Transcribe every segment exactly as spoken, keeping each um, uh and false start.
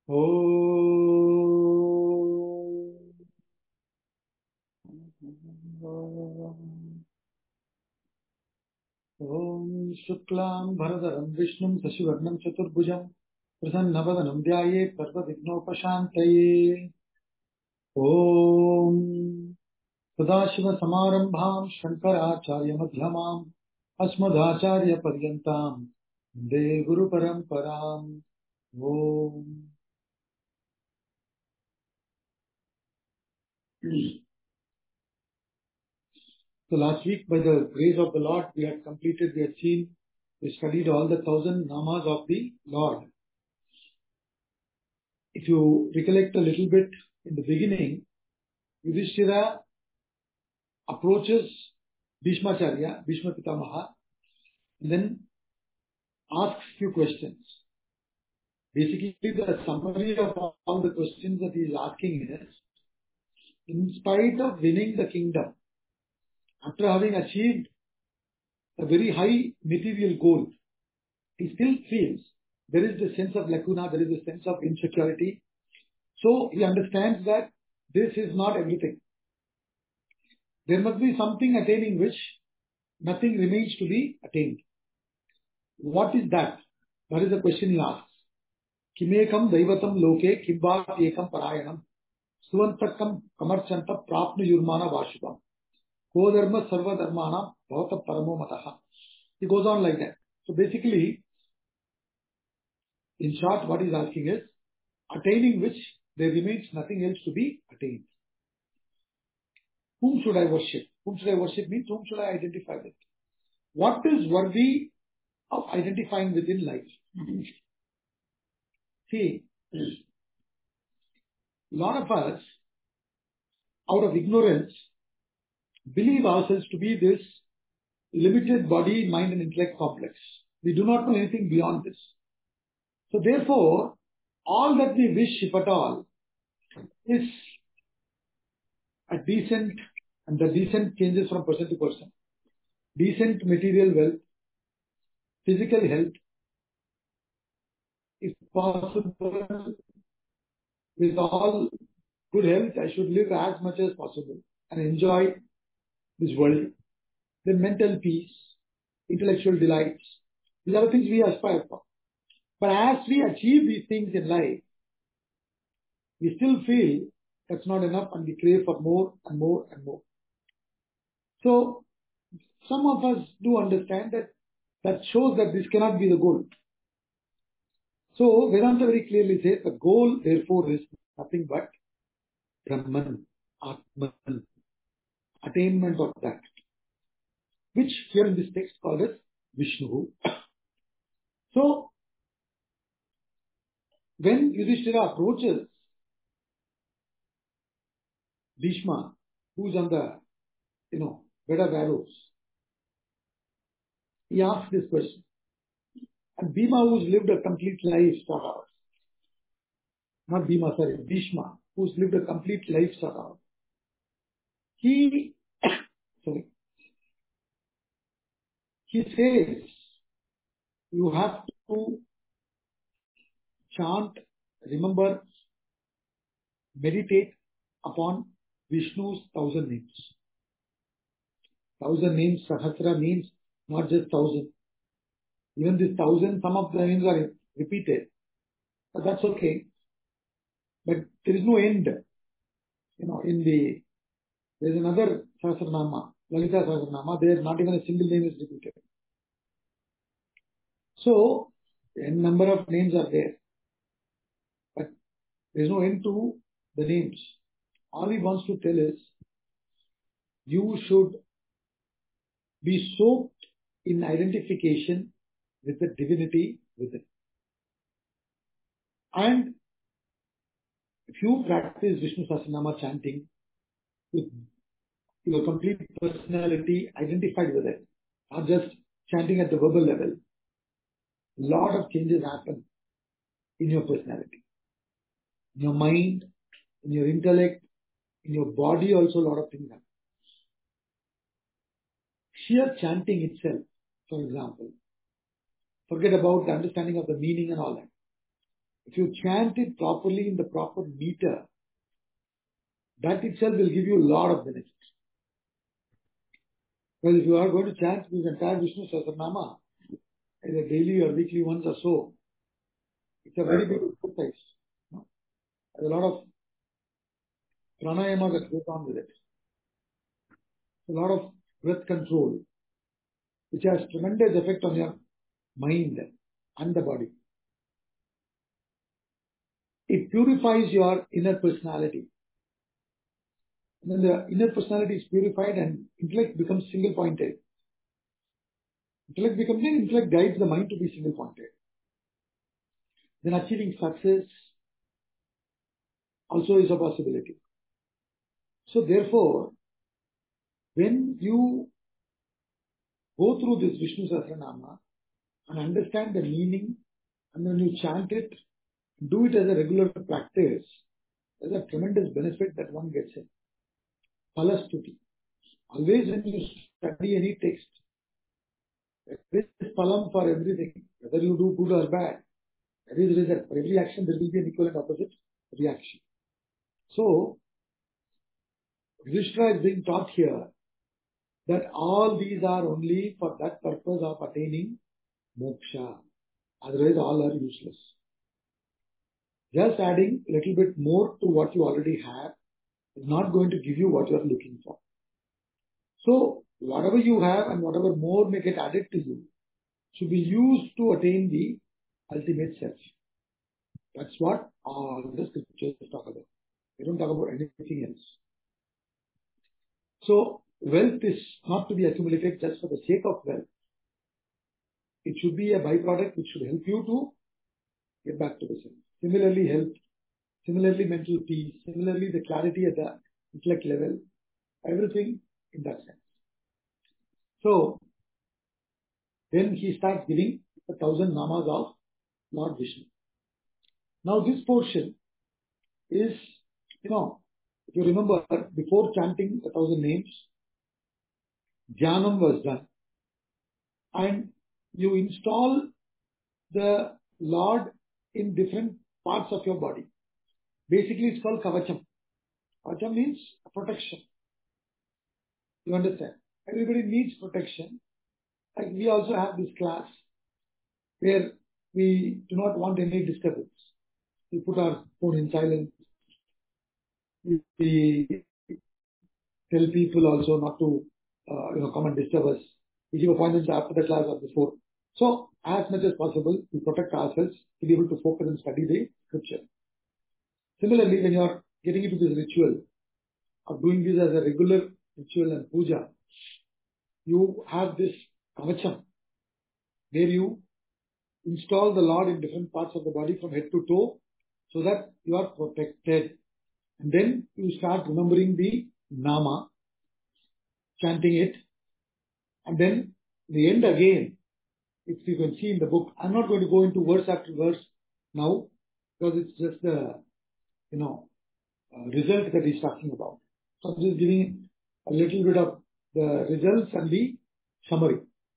Om Shuklam Bharadaram Vishnum Sasivarnam Chaturbhujam Prasannavadhanam Dhyaye Sarvavighnopashantaye. Om Sadashiva Samarambham Shankaracharya Madhyamam Asmadacharya Paryantam Vande Guru Paramparam. Om. So last week, by the grace of the Lord, we had completed, we had seen, we studied all the thousand namas of the Lord. If you recollect a little bit in the beginning, Yudhishthira approaches Bhishmacharya, Bhishma Pitamaha, and then asks few questions. Basically, the summary of all the questions that he is asking is, in spite of winning the kingdom, after having achieved a very high material goal, he still feels there is the sense of lacuna, there is a sense of insecurity. So he understands that this is not everything. There must be something attaining which nothing remains to be attained. What is that? That is the question he asks. Kimekam daivatam loke kimba ekam parayanam suvantakam kamarchanta prapnu yurmana vashubam kodharma sarva dharmana bhavata paramo mataha. He goes on like that. So basically, in short, what he's asking is, attaining which there remains nothing else to be attained. Whom should I worship? Whom should I worship means whom should I identify with? What is worthy of identifying within life? See, a lot of us, out of ignorance, believe ourselves to be this limited body, mind and intellect complex. We do not know anything beyond this. So therefore, all that we wish, if at all, is a decent, and the decent changes from person to person, decent material wealth, physical health, if possible, with all good health, I should live as much as possible and enjoy this world. Then mental peace, intellectual delights, these are the things we aspire for. But as we achieve these things in life, we still feel that's not enough and we crave for more and more and more. So, some of us do understand that that shows that this cannot be the goal. So, Vedanta very clearly says the goal therefore is nothing but Brahman, Atman, attainment of that, which here in this text called as Vishnu. So, when Yudhishthira approaches Bhishma, who is on the, you know, bed of arrows, he asks this question. And Bhima, who's lived a complete life, sort of, not Bhima, sorry, Bhishma, who's lived a complete life, sort of, he, sorry, he says, you have to chant, remember, meditate upon Vishnu's thousand names. Thousand names, Sahasra means not just thousand. Even this thousand, some of the names are repeated. But that's okay. But there is no end. You know, in the, there is another Sahasranama, Lalita Sahasranama, there not even a single name is repeated. So, a number of names are there. But there is no end to the names. All he wants to tell is, you should be soaked in identification with the divinity within. And if you practice Vishnu Sahasranama chanting with your complete personality identified with it, not just chanting at the verbal level, a lot of changes happen in your personality, in your mind, in your intellect, in your body also a lot of things happen. Sheer chanting itself, for example, forget about the understanding of the meaning and all that. if you chant it properly in the proper meter, that itself will give you a lot of benefits. Well, if you are going to chant this entire Vishnu Sahasranama, either daily or weekly once or so, it's a very big exercise. There's a lot of pranayama that goes on with it. A lot of breath control, which has tremendous effect on your mind and the body. It purifies your inner personality. When the inner personality is purified and intellect becomes single pointed. Intellect becomes intellect guides the mind to be single pointed. Then achieving success also is a possibility. So therefore, when you go through this Vishnu Sahasranama and understand the meaning, and when you chant it, do it as a regular practice, there's a tremendous benefit that one gets in. Palastuti. Always when you study any text, there is palam for everything. Whether you do good or bad, there is result. For every action, there will be an equal and opposite reaction. So, Yudhishthira is being taught here that all these are only for that purpose of attaining moksha. Otherwise, all are useless. Just adding a little bit more to what you already have is not going to give you what you are looking for. So, whatever you have and whatever more may get added to you should be used to attain the ultimate self. That's what all the scriptures talk about. They don't talk about anything else. So, wealth is not to be accumulated just for the sake of wealth. It should be a byproduct which should help you to get back to the self. Similarly, health, similarly, mental peace, similarly, the clarity at the intellect level, everything in that sense. So, then he starts giving the thousand namas of Lord Vishnu. Now, this portion is, you know, if you remember, before chanting the thousand names, Dhyanam was done. And you install the Lord in different parts of your body. Basically, it's called Kavacham. Kavacham means protection. You understand? Everybody needs protection. Like we also have this class where we do not want any disturbance. We put our phone in silence. We tell people also not to, uh, you know, come and disturb us. We give appointments after the class or before. So, as much as possible, we protect ourselves to be able to focus and study the scripture. Similarly, when you are getting into this ritual of doing this as a regular ritual and puja, you have this kavacham where you install the Lord in different parts of the body from head to toe so that you are protected. And then you start remembering the nama, chanting it, and then the end again, if you can see in the book, I'm not going to go into verse after verse now because it's just the, you know, uh, result that he's talking about. So I'm just giving a little bit of the results and the summary.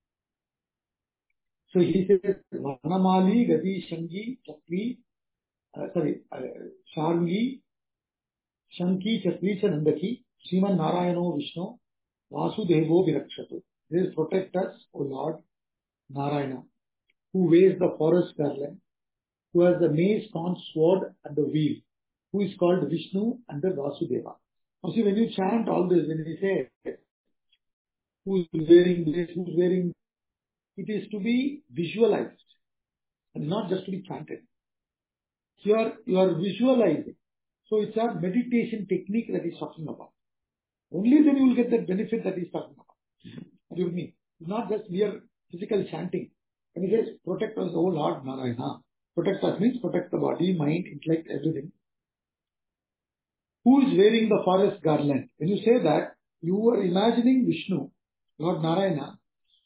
So he says, Vanamali, Gati, Shangi, Chakri, uh, sorry, uh, Sharngi, Shanki, Chakri, Nandaki, Sriman Narayano Vishnu, Vasudevo Virakshatu. This protect us, O Lord Narayana, who wears the forest garland, who has the mace, conch, sword and the wheel, who is called Vishnu and the Vasudeva. Now see, when you chant all this, when you say, who is wearing this, who is wearing, it is to be visualized and not just to be chanted. You are, you are visualizing. So it's a meditation technique that he's talking about. Only then you will get that benefit that he's talking about. What do you mean? It's not just mere physical chanting. When he says, protect us, O Lord Narayana. Protect us means protect the body, mind, intellect, everything. Who is wearing the forest garland? When you say that, you are imagining Vishnu, Lord Narayana,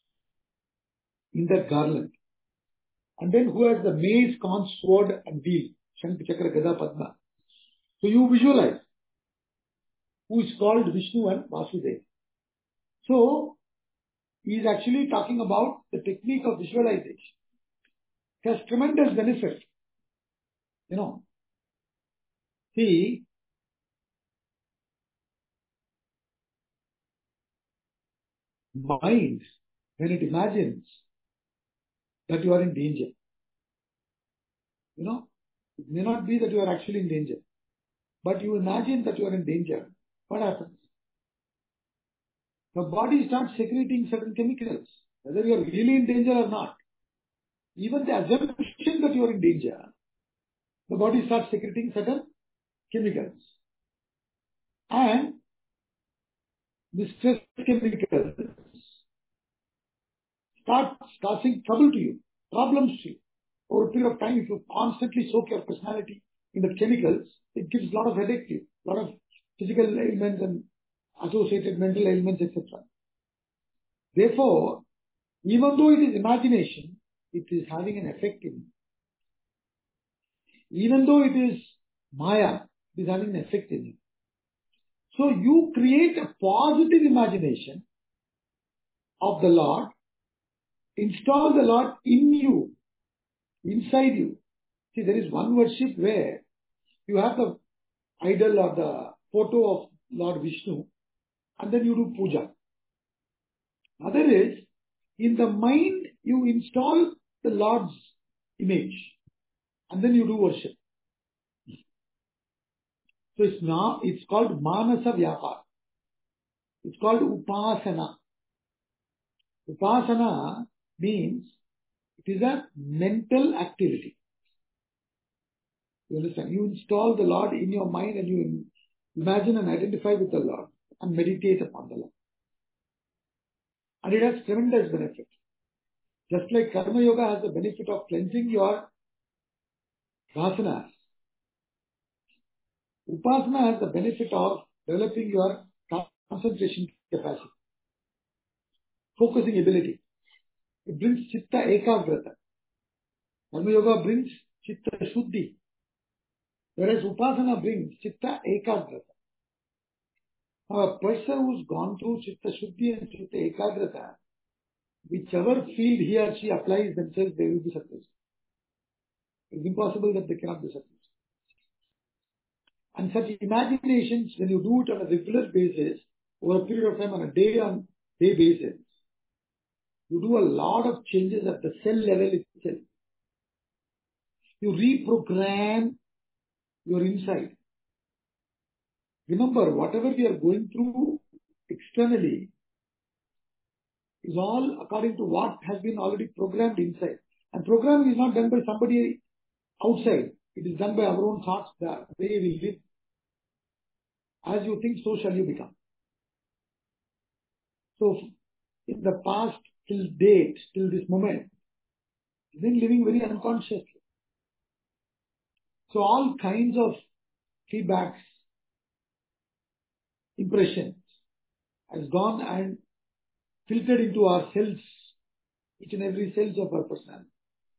in that garland. And then who has the mace, conch, sword and wheel? Shankh, Chakra, Gada, Padma. So you visualize. Who is called Vishnu and Vasudeva. So, he is actually talking about the technique of visualization. It has tremendous benefit. You know, see, mind, when it imagines that you are in danger, you know, it may not be that you are actually in danger, but you imagine that you are in danger. What happens? The body starts secreting certain chemicals, whether you are really in danger or not. Even the assumption that you are in danger, the body starts secreting certain chemicals. And the stress chemicals start causing trouble to you, problems to you. Over a period of time, if you constantly soak your personality in the chemicals, it gives a lot of headache to you, a lot of physical ailments and associated mental ailments, et cetera. Therefore, even though it is imagination, it is having an effect in you. Even though it is Maya, it is having an effect in you. So you create a positive imagination of the Lord, install the Lord in you, inside you. See, there is one worship where you have the idol or the photo of Lord Vishnu, and then you do puja. Other is, in the mind, you install the Lord's image, and then you do worship. So it's now, it's called Manasa Vyapar. It's called Upasana. Upasana means it is a mental activity. You understand? You install the Lord in your mind and you imagine and identify with the Lord and meditate upon the Lord. And it has tremendous benefit. Just like Karma Yoga has the benefit of cleansing your vasanas, Upasana has the benefit of developing your concentration capacity, focusing ability. It brings Chitta Ekagrata. Karma Yoga brings Chitta Shuddhi, whereas Upasana brings Chitta Ekagrata. Now, a person who's gone through Chitta Shuddhi and Chitta Ekagrata, whichever field he or she applies themselves, they will be successful. It's impossible that they cannot be successful. And such imaginations, when you do it on a regular basis, over a period of time, on a day on day basis, you do a lot of changes at the cell level itself. You reprogram your inside. Remember, whatever we are going through externally is all according to what has been already programmed inside. And programming is not done by somebody outside. It is done by our own thoughts, the way we live. As you think, so shall you become. So, in the past, till date, till this moment, you've been living very unconsciously. So, all kinds of feedbacks, impressions, has gone and filtered into our cells, each and every cells of our personality.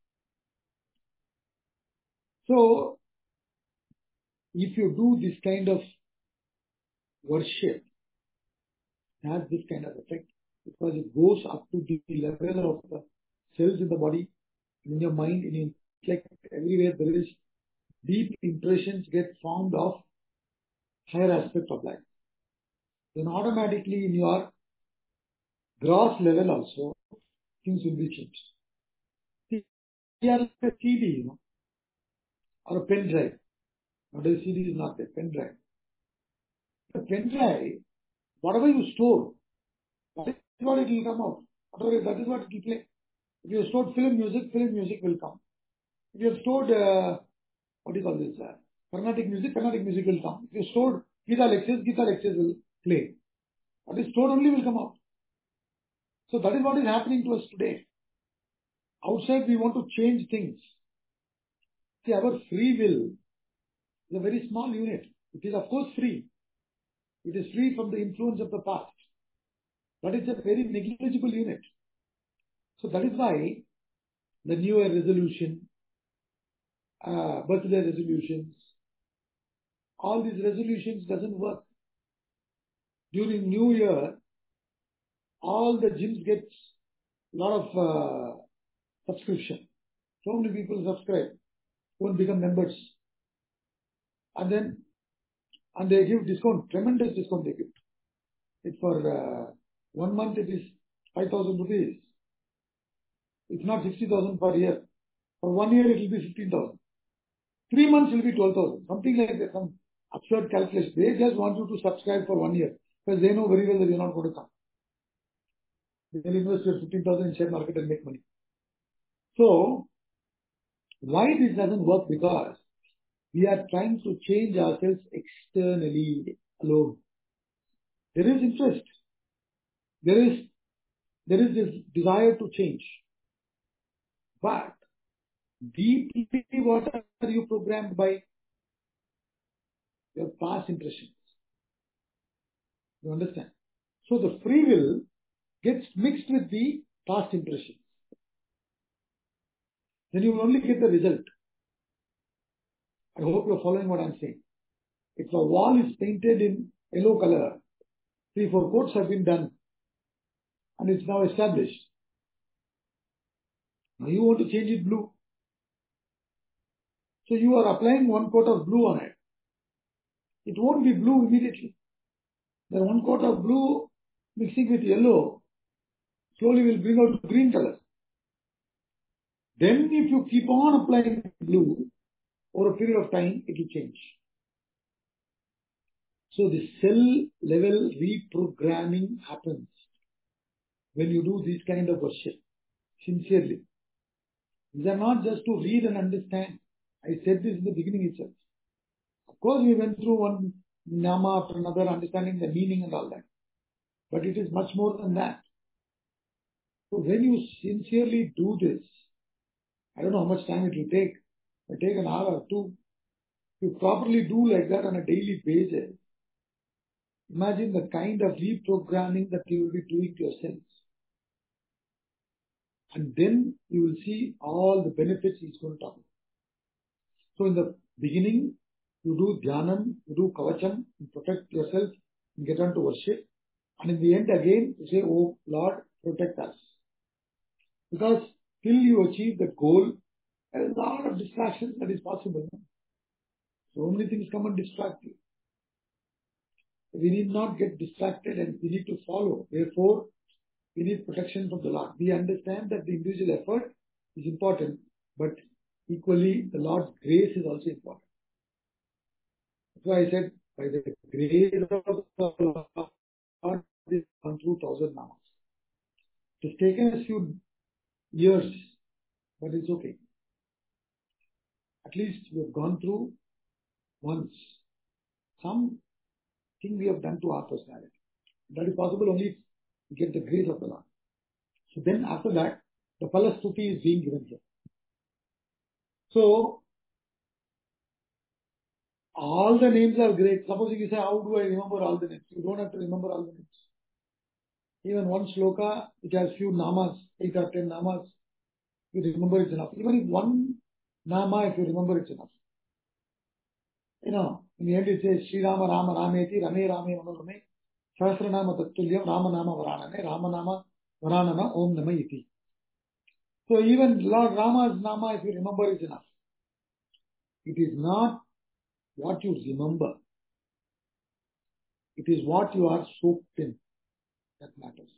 So, if you do this kind of worship, it has this kind of effect because it goes up to the level of the cells in the body, in your mind, in your intellect, everywhere there is deep impressions get formed of higher aspect of life. Then automatically in your gross level also, things will be changed. See, we are like a C D, you know, or a pen drive. Nowadays C D is not there, pen drive. The pen drive, whatever you store, that is what it will come out. Whatever, that is what it will play. If you have stored film music, film music will come. If you have stored, uh, what do you call this, uh, Carnatic music, Carnatic music will come. If you have stored Gita lectures, Gita lectures will play. What is stored only will come out. So that is what is happening to us today. Outside we want to change things. See, our free will is a very small unit. It is of course free. It is free from the influence of the past. But it's a very negligible unit. So that is why the New Year resolution, uh, birthday resolutions, all these resolutions doesn't work. During New Year, all the gyms get a lot of uh, subscription. So many people subscribe, go and become members. And then, and they give discount, tremendous discount they give. It's for uh, one month it is five thousand rupees. It's not sixty thousand per year. For one year it will be fifteen thousand. Three months will be twelve thousand. Something like that, some absurd calculation. They just want you to subscribe for one year because they know very well that you're not going to come. They'll invest your fifteen thousand in share market and make money. So, why this doesn't work? Because we are trying to change ourselves externally alone. There is interest. There is, there is this desire to change. But deeply, what are you programmed by? Your past impressions. You understand? So the free will gets mixed with the past impressions. Then you will only get the result. I hope you're following what I'm saying. If a wall is painted in yellow color, three, four coats have been done, and it's now established. Now you want to change it blue. So you are applying one coat of blue on it. It won't be blue immediately. The one coat of blue mixing with yellow slowly will bring out green color. Then if you keep on applying blue over a period of time, it will change. So the cell level reprogramming happens when you do this kind of worship, sincerely. These are not just to read and understand. I said this in the beginning itself. Of course, we went through one nama after another, understanding the meaning and all that. But it is much more than that. So when you sincerely do this, I don't know how much time it will take. It will take an hour or two. If you properly do like that on a daily basis, imagine the kind of reprogramming that you will be doing to yourselves. And then you will see all the benefits he's going to talk about. So in the beginning, you do dhyanam, you do kavacham, you protect yourself, and get on to worship. And in the end again, you say, oh Lord, protect us. Because till you achieve the goal, there is a lot of distractions that is possible. So many things come and distract you. We need not get distracted and we need to follow. Therefore, we need protection from the Lord. We understand that the individual effort is important, but equally the Lord's grace is also important. That's why I said, by the grace of the Lord, this gone through thousand namas. It's taken a few years, but it's okay. At least we have gone through once something we have done to our personality. That is possible only if we get the grace of the Lord. So then after that, the Palastuti is being given here. So, all the names are great. Suppose you say, how do I remember all the names? You don't have to remember all the names. Even one shloka, which has few namas, eight or ten namas, you remember it's enough. Even if one nama, if you remember it's enough. You know, in the end it says, Sri Rama Rama Rameti, Rame Rame Manurame, Sahasranama Tattulyam, Rama Nama Varanane, Rama Nama Varanana, Om Nama Iti. So even Lord Rama's nama, if you remember, is enough. It is not what you remember. It is what you are soaked in that matters.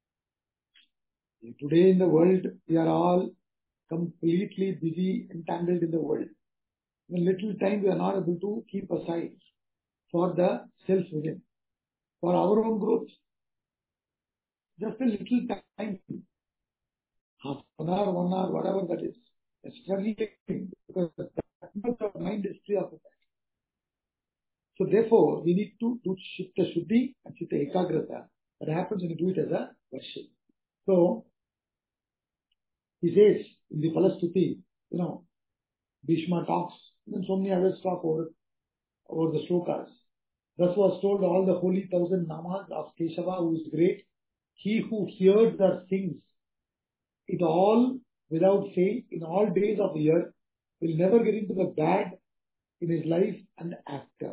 Today in the world, we are all completely busy, entangled in the world. In a little time, we are not able to keep aside for the self within, for our own growth. Just a little time, half an hour, one hour, whatever that is. It's struggling because that much of mind is preoccupied. So therefore, we need to do Chitta Shuddhi and Chitta Ekagrata. That happens when you do it as a worship. So, he says in the Palastuti, you know, Bhishma talks, and so many others talk over, over the shlokas. Thus was told all the holy thousand namas of Keshava, who is great. He who hears or sings it all without fail in all days of the year will never get into the bad in his life and after.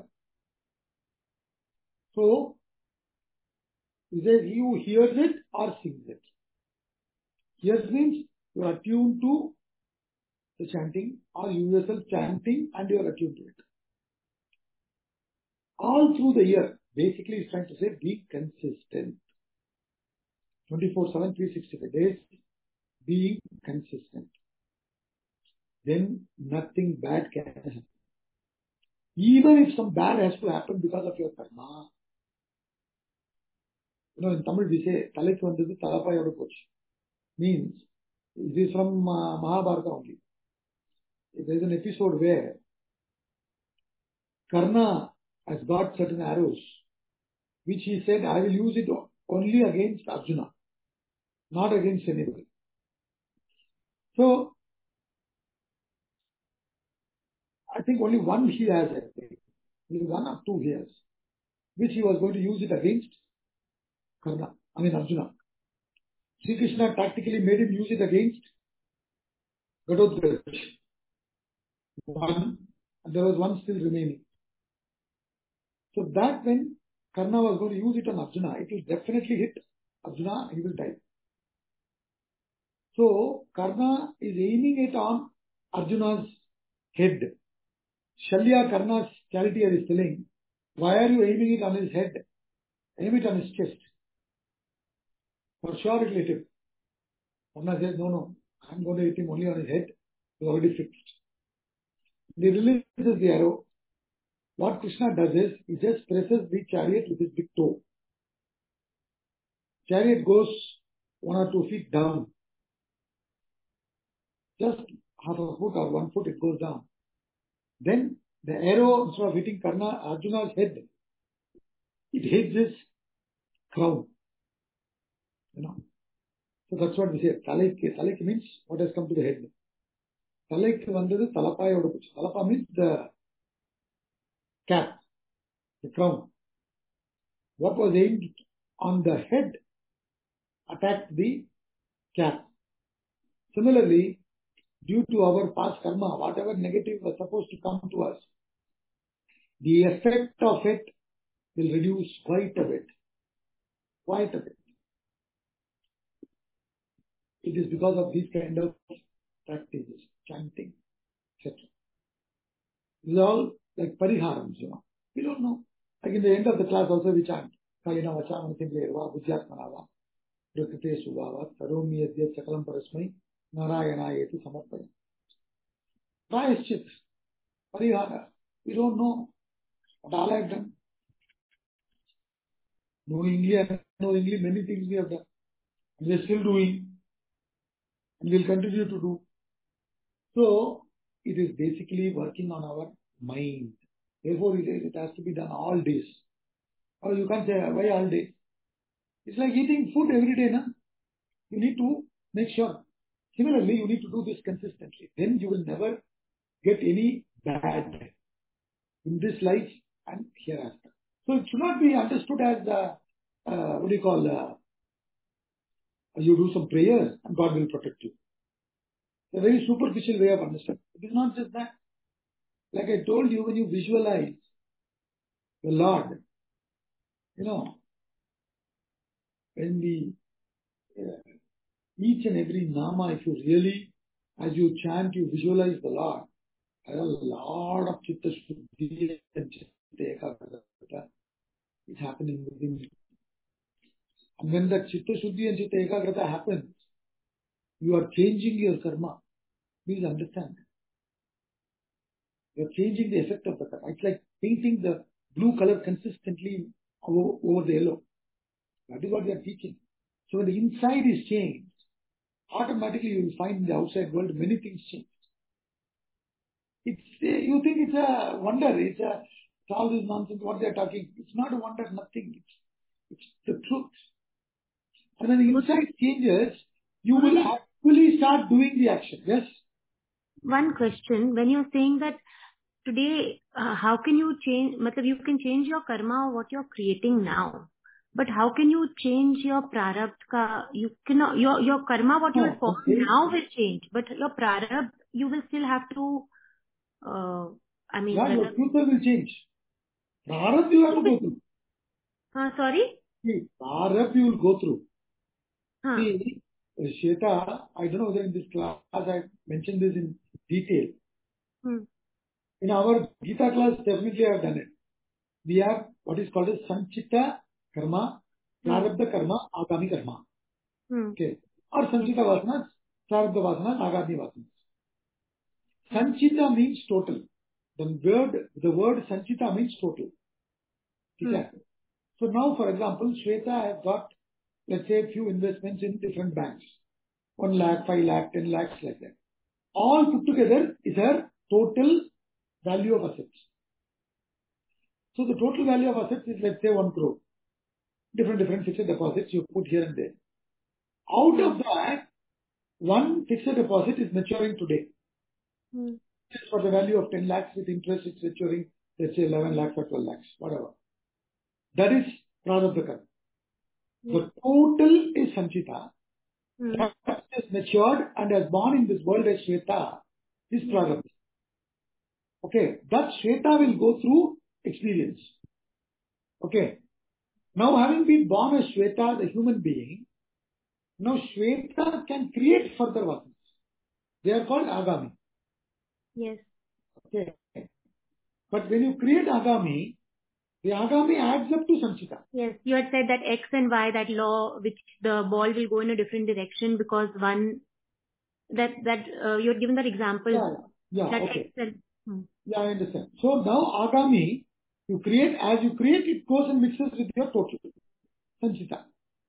So, he says, he who hears it or sings it. Hears means you are attuned to the chanting, or you yourself chanting and you are attuned to it. all through the year. Basically, it's trying to say be consistent. twenty-four seven, three hundred sixty-five days, being consistent. Then nothing bad can happen. Even if some bad has to happen because of your karma. You know, in Tamil we say, Talaikku vandhathu Talapayoda pochu. Means, this is from uh, Mahabharata only. There is an episode where Karna has got certain arrows, which he said, I will use it only against Arjuna, not against anybody. So, I think only one he has, I think. One or two he has, which he was going to use it against Karna, I mean Arjuna. Sri Krishna tactically made him use it against Ghatotkach. One, and there was one still remaining. So that when Karna was going to use it on Arjuna, it will definitely hit Arjuna, he will die. So Karna is aiming it on Arjuna's head. Shalya, Karna's charioteer, is telling, why are you aiming it on his head? Aim it on his chest. For sure it will hit him. Karna says, no, no, I'm going to hit him only on his head. It's already fixed. He releases the arrow. What Krishna does is, he just presses the chariot with his big toe. Chariot goes one or two feet down. Just half a foot or one foot it goes down. Then the arrow, instead of hitting Karna, Arjuna's head, it hits his crown. You know. So that's what we say. Talaik, Talaik means what has come to the head. Talaik vandhathu Talapayoda pochu. Talapa means the cap, the crown. What was aimed on the head attacked the cap. Similarly, due to our past karma, whatever negative was supposed to come to us, the effect of it will reduce quite a bit. Quite a bit. It is because of these kind of practices, chanting, et cetera. These are all like pariharams, you know. We don't know. Like in the end of the class also we chant. Kalina vacha manasindriyarva buddhyatmanava prakrite subhava karomi yadhyat sakalam parasmai narayanayeti samarpaya. Prayashchit, parihara. We don't know what all I have done. Knowingly and unknowingly many things we have done. And we are still doing. And we will continue to do. So, it is basically working on our mind. Therefore, it, it has to be done all days. Or you can't say, why all day? It's like eating food every day, na? You need to make sure. Similarly, you need to do this consistently. Then you will never get any bad in this life and hereafter. So, it should not be understood as, uh, uh, what do you call, uh, you do some prayers and God will protect you. It's a very superficial way of understanding. It is not just that. Like I told you, when you visualize the Lord, you know, when we, uh, each and every nama, if you really, as you chant, you visualize the Lord, there are a lot of chitta shuddhi and chitta ekagrata is happening within you. And when that chitta shuddhi and chitta ekagrata happens, you are changing your karma. Please understand. You are changing the effect of the karma. It's like painting the blue color consistently over, over the yellow. That is what we are teaching. So when the inside is changed, automatically you will find in the outside world many things change. It's uh, you think it's a wonder. It's a it's all this nonsense. What they are talking. It's not a wonder. Nothing. It's it's the truth. And when the inside changes, you will actually start doing the action. Yes. One question: when you're saying that today, uh, how can you change? Matlab, you can change your karma, what you're creating now. But how can you change your prarabdha? Ka, you cannot, your, your karma, what you will form now will change. But your prarabdha, you will still have to, uh, I mean... Yeah, your future will change. Prarabdha you have to go through. Uh, sorry? See, prarabdha you will go through. Huh. See, Shweta, I don't know whether in this class I mentioned this in detail. Hmm. In our Gita class, definitely I have done it. we have what is called as Sanchita Karma, Prarabdha Karma, Agami Karma. Hmm. Okay. Or Sanchita Vasanas, Prarabdha Vasanas, Agami Vasanas. Sanchita means total. The word, the word Sanchita means total. Okay. Hmm. So now, for example, Shweta has got, let's say, a few investments in different banks. One lakh, five lakh, ten lakhs, like that. All put together is her total value of assets. So the total value of assets is, let's say, one crore. Different, different fixed deposits you put here and there. Out of that, one fixed deposit is maturing today. Hmm. For the value of ten lakhs with interest, it's maturing, let's say, eleven lakhs or twelve lakhs, whatever. That is Prarabdha Karma. Yeah. The total is Sanchita. Hmm. That is matured and has born in this world as Shweta is Prarabdha. Okay. That Shweta will go through experience. Okay. Now, having been born as Shweta, the human being, now Shweta can create further vasanas. They are called Agami. Yes. Okay. But when you create Agami, the Agami adds up to Sanchita. Yes. You had said that X and Y, that law, which the ball will go in a different direction because one, that, that, uh, you had given that example. Yeah, yeah, That okay. X and, hmm. Yeah, I understand. So now Agami, you create, as you create, it goes and mixes with your total. Sanchita.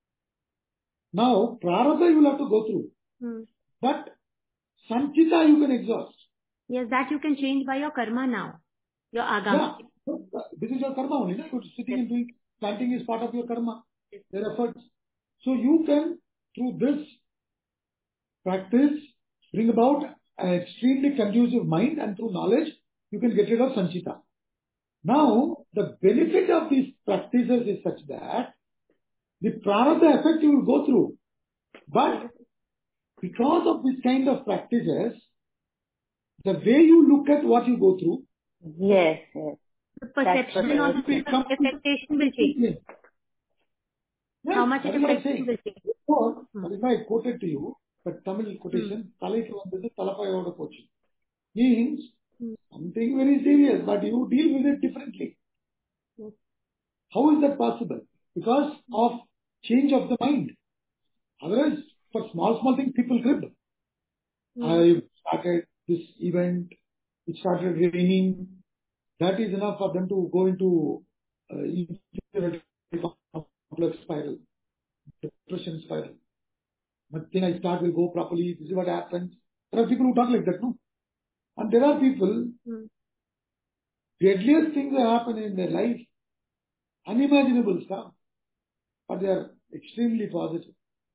Now, Prarabdha you will have to go through. Hmm. But Sanchita you can exhaust. Yes, that you can change by your karma now. Your Agami. Yeah. This is your karma only. No? You're sitting Yes. and doing, planting is part of your karma. Yes. Their efforts. So you can, through this practice, bring about an extremely conducive mind, and through knowledge, you can get rid of Sanchita. Now, the benefit of these practices is such that the Prarabdha effect you will go through. But because of this kind of practices, the way you look at what you go through, Yes, yes. The That's what perception I on was the saying. affectation will change. yes, How much that it is what I'm affects you saying. will change. So, Hmm. if I quoted to you, the Tamil quotation, Talaikku vandhathu Talapayoda pochu, means Hmm. something very serious, but you deal with it differently. Yes. How is that possible? Because of change of the mind. Otherwise, for small, small things, people crib. Hmm. I started this event, it started raining. That is enough for them to go into uh, inferiority complex spiral, depression spiral. Nothing I start will go properly. This is what happens. There are people who talk like that, no? And there are people, Hmm. deadliest things that happen in their life, unimaginable stuff, but they are extremely positive.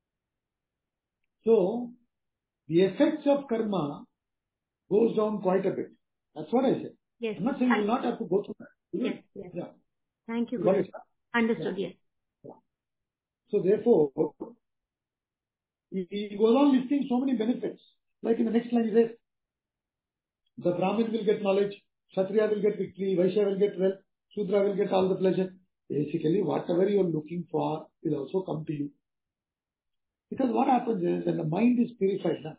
So, the effects of karma goes down quite a bit. That's what I said. Yes. I'm not saying you will not have to go through that. You will. Yes. Yes. Yeah. Thank you, You got Guru. it? Understood. Yeah. Yes. Yeah. So therefore, he, he goes on listing so many benefits. Like in the next line he says, the Brahmin will get knowledge, Kshatriya will get victory, Vaishya will get wealth, Shudra will get all the pleasure. Basically, whatever you are looking for will also come to you. Because what happens is, when the mind is purified, now,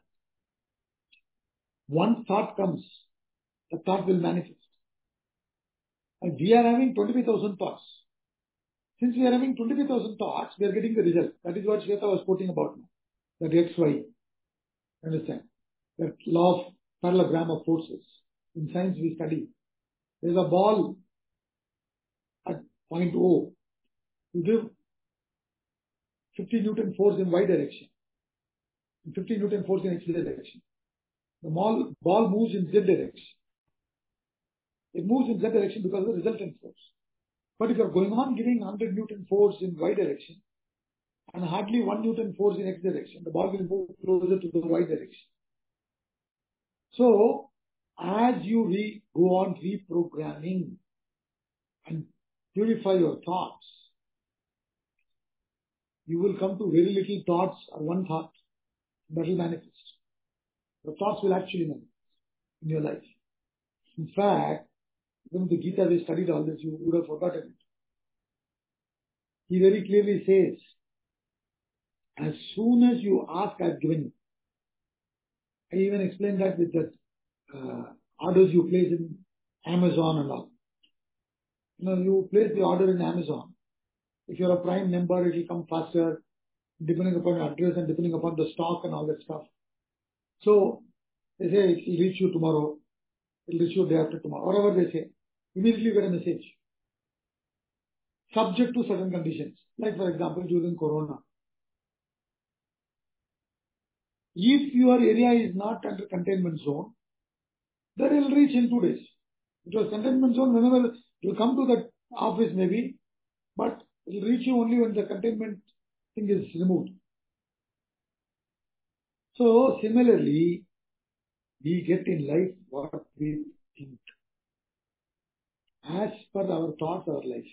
one thought comes, the thought will manifest. And we are having twenty-five thousand thoughts. Since we are having twenty-five thousand thoughts, we are getting the result. That is what Shweta was quoting about now. That X, Y. Understand? That law of parallelogram of forces. In science we study. There is a ball at point O. You give fifty Newton force in Y direction. fifty Newton force in X direction. The ball, ball moves in Z direction. It moves in Z direction because of the resultant force. But if you are going on giving one hundred Newton force in Y direction and hardly one Newton force in X direction, the ball will move closer to the Y direction. So, as you re, go on reprogramming and purify your thoughts, you will come to very little thoughts or one thought that will manifest. The thoughts will actually manifest in your life. In fact, when the Gita we studied all this, you would have forgotten it. He very clearly says, as soon as you ask, I have given you. I even explained that with the uh, orders you place in Amazon and all. You know, you place the order in Amazon. If you're a Prime member, it will come faster, depending upon your address and depending upon the stock and all that stuff. So they say it will reach you tomorrow, it will reach you day after tomorrow, whatever they say. Immediately you get a message. Subject to certain conditions. Like for example, during Corona. If your area is not under containment zone, then it will reach in two days. Because containment zone, whenever you come to that office maybe, but it will reach you only when the containment thing is removed. So similarly, we get in life what we think. As per our thoughts, our life.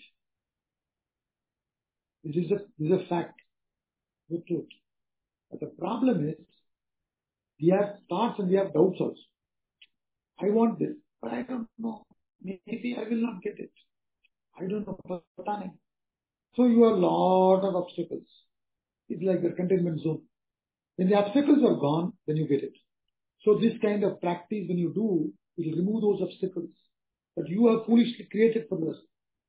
This is a, this is a fact, the truth. But the problem is, we have thoughts and we have doubts also. I want this, but I don't know. Maybe I will not get it. I don't know. So you have a lot of obstacles. It's like a containment zone. When the obstacles are gone, then you get it. So this kind of practice, when you do, it will remove those obstacles that you have foolishly created for yourself.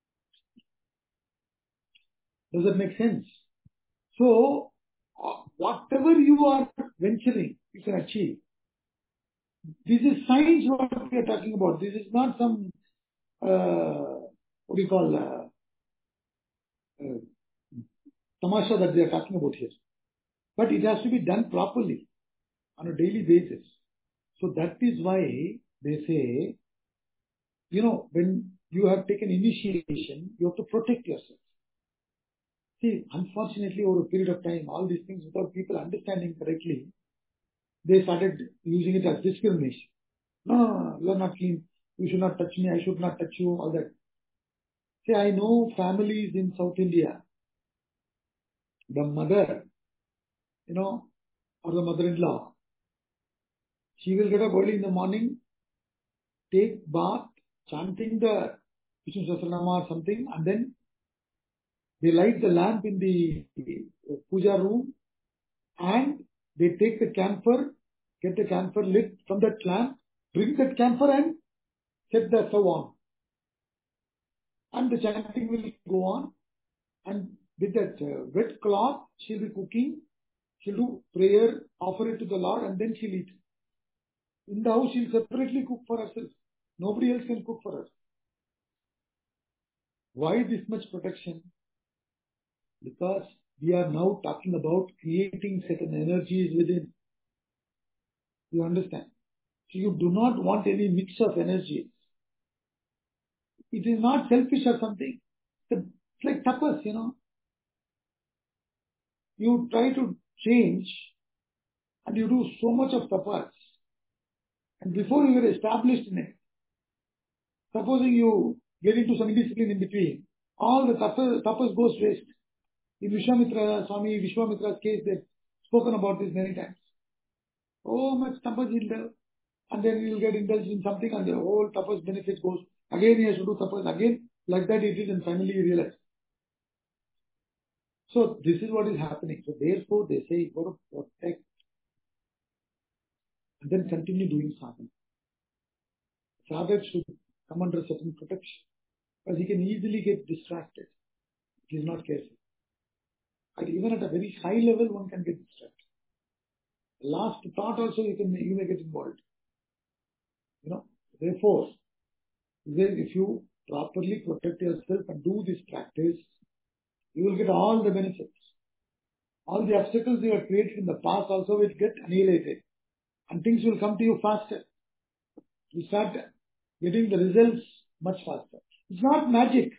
Does that make sense? So, whatever you are venturing, you can achieve. This is science what we are talking about. This is not some, uh, what do you call, uh, uh, tamasha that they are talking about here. But it has to be done properly on a daily basis. So that is why they say, you know, when you have taken initiation, you have to protect yourself. See, unfortunately, over a period of time, all these things without people understanding correctly, they started using it as discrimination. No, no, no, you are not clean. You should not touch me. I should not touch you. All that. See, I know families in South India. The mother, you know, or the mother-in-law, she will get up early in the morning, take bath, chanting the Vishnu Sahasranama or something, and then they light the lamp in the puja room, and they take the camphor, get the camphor lit from that lamp, bring that camphor and set the stove on. And the chanting will go on, and with that uh, wet cloth, she'll be cooking, she'll do prayer, offer it to the Lord, and then she'll eat. In the house, she'll separately cook for herself. Nobody else can cook for her. Why this much protection? Because we are now talking about creating certain energies within. You understand? So you do not want any mix of energies. It is not selfish or something. It's like tapas, you know. You try to change and you do so much of tapas. And before you are established in it, supposing you get into some indiscipline in between, all the tapas, tapas goes waste. In Vishwamitra, Swami Vishwamitra's case, they've spoken about this many times. So much tapas in there. And then he will get indulged in something and the whole tapas benefit goes. Again he has to do tapas. Again, like that it is, and finally he realizes. So this is what is happening. So therefore they say, you got to protect and then continue doing sadhana. Sadhak should come under certain protection because he can easily get distracted if he is not careful. And even at a very high level, one can get distracted. The last thought also you can you may get involved. You know, therefore, if you properly protect yourself and do this practice, you will get all the benefits. All the obstacles you have created in the past also will get annihilated. And things will come to you faster. You start getting the results much faster. It's not magic.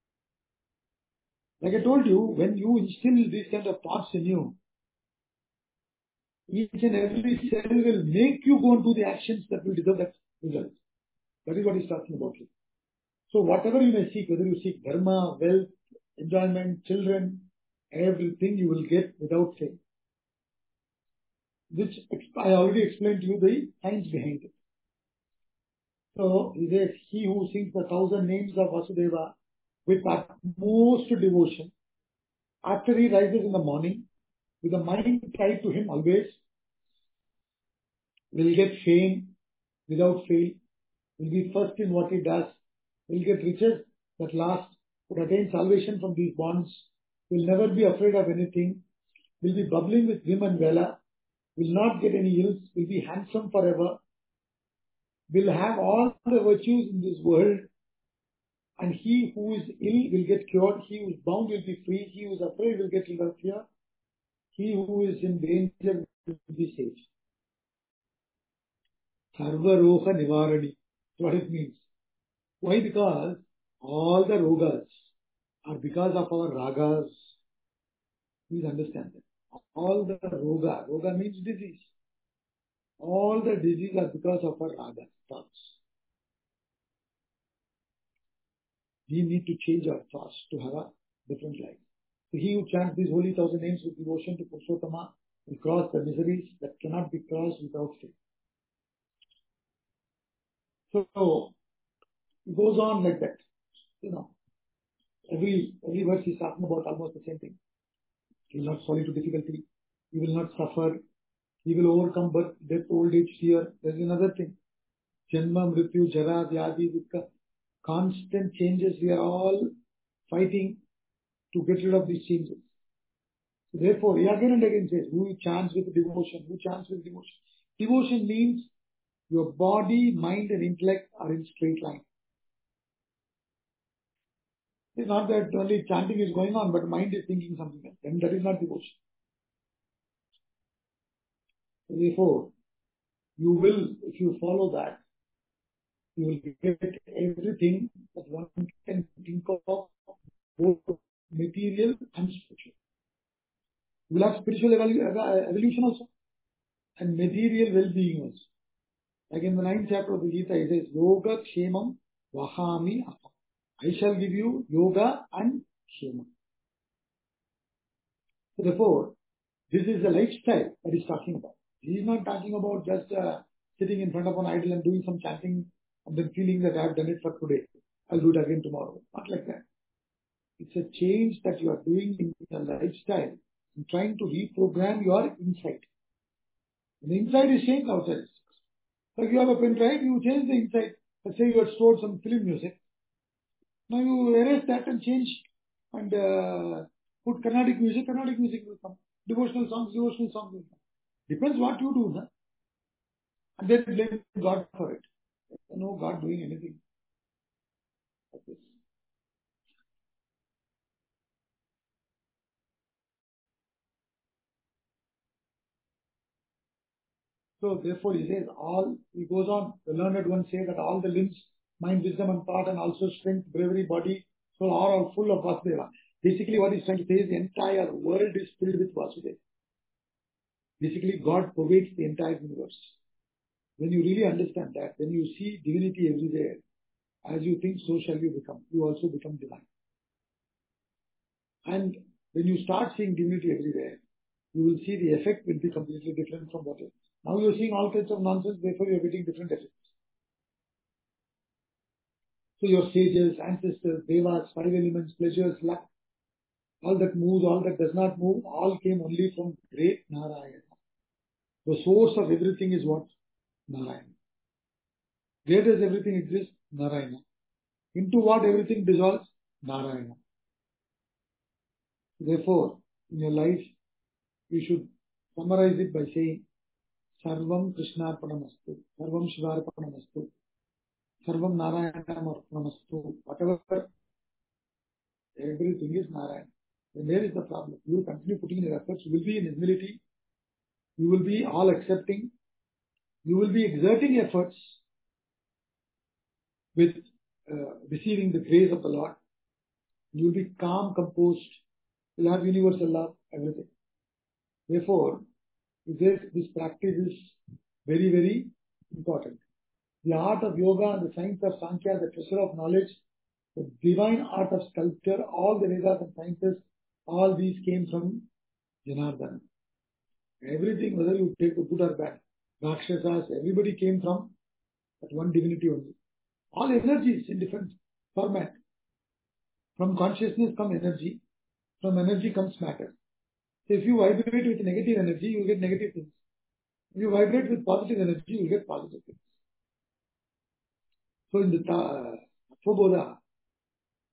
Like I told you, when you instill these kind of thoughts in you, each and every cell will make you go and do the actions that will deserve that result. That is what he's talking about here. So whatever you may seek, whether you seek dharma, wealth, enjoyment, children, everything you will get without fail. Which I already explained to you the science behind it. So he says, he who sings the thousand names of Vasudeva with utmost devotion, after he rises in the morning, with the mind tied to him always, will get fame without fail, will be first in what he does, will get riches that last, would attain salvation from these bonds, will never be afraid of anything, will be bubbling with vim and valor, will not get any ills, will be handsome forever, will have all the virtues in this world, and he who is ill will get cured, he who is bound will be free, he who is afraid will get rid of fear, he who is in danger will be saved. Sarva Roga Nivarani. That's what it means. Why? Because all the rogas are because of our ragas. Please understand that. All the roga, roga means disease. All the disease are because of our ragas, thoughts. We need to change our thoughts to have a different life. So he who chants these holy thousand names with devotion to Purushottama will cross the miseries that cannot be crossed without faith. So it goes on like that. You know, every every verse is talking about almost the same thing. He will not fall into difficulty. He will not suffer. He will overcome birth, death, old age, fear. There is another thing. Janma, Mrityu, Jara, Vyadi, Dukkha. Constant changes. We are all fighting to get rid of these changes. So therefore, he again and again says, who chants with devotion, who chants with devotion. Devotion means your body, mind and intellect are in straight line. It's not that only chanting is going on, but mind is thinking something else. Then that is not devotion. So therefore, you will, if you follow that, you will get everything that one can think of, both material and spiritual. You will have spiritual evolution also, and material well-being also. Like in the ninth chapter of the Gita, it says, Yoga Kshemam Vahami Aham. I shall give you yoga and kshema. So therefore, this is the lifestyle that he's talking about. He is not talking about just uh, sitting in front of an idol and doing some chanting and then feeling that I have done it for today. I'll do it again tomorrow. Not like that. It's a change that you are doing in your lifestyle and trying to reprogram your inside. And the inside is changed, outside is changed. Like you have a pen drive, you change the inside. Let's say you had stored some film music. Now you erase that and change and uh, put Carnatic music, Carnatic music will come. Devotional songs, devotional songs will come. Depends what you do, huh? And then blame God for it. There's no God doing anything like this. So therefore he says all, he goes on, the learned ones say that all the limbs, mind, wisdom and thought and also strength, bravery, body, soul are all full of Vasudeva. Basically what he's trying to say is the entire world is filled with Vasudeva. Basically God pervades the entire universe. When you really understand that, when you see divinity everywhere, as you think, so shall you become. You also become divine. And when you start seeing divinity everywhere, you will see the effect will be completely different from what it is. Now you are seeing all kinds of nonsense, therefore you are getting different effects. So your sages, ancestors, devas, five elements, pleasures, luck, all that moves, all that does not move, all came only from great Narayana. The source of everything is what? Narayana. Where does everything exist? Narayana. Into what everything dissolves? Narayana. Therefore, in your life, you should summarize it by saying, Sarvam Krishnarpanamastu, Sarvam Shivarpanamastu, Sarvam Narayanamastu, whatever, everything is Narayana. Then there is the problem. You will continue putting in your efforts, you will be in humility, you will be all accepting, you will be exerting efforts with uh, receiving the grace of the Lord. You will be calm, composed, you will have universal love, everything. Therefore, this, this practice is very, very important. The art of yoga and the science of Sankhya, the treasure of knowledge, the divine art of sculpture, all the Vedas and sciences, all these came from Janardana. Everything, whether you take the good or bad, Rakshasas, everybody came from that one divinity only. All energies in different format. From consciousness comes energy, from energy comes matter. So if you vibrate with negative energy, you will get negative things. If you vibrate with positive energy, you will get positive things. So in the uh, Tatvabodha,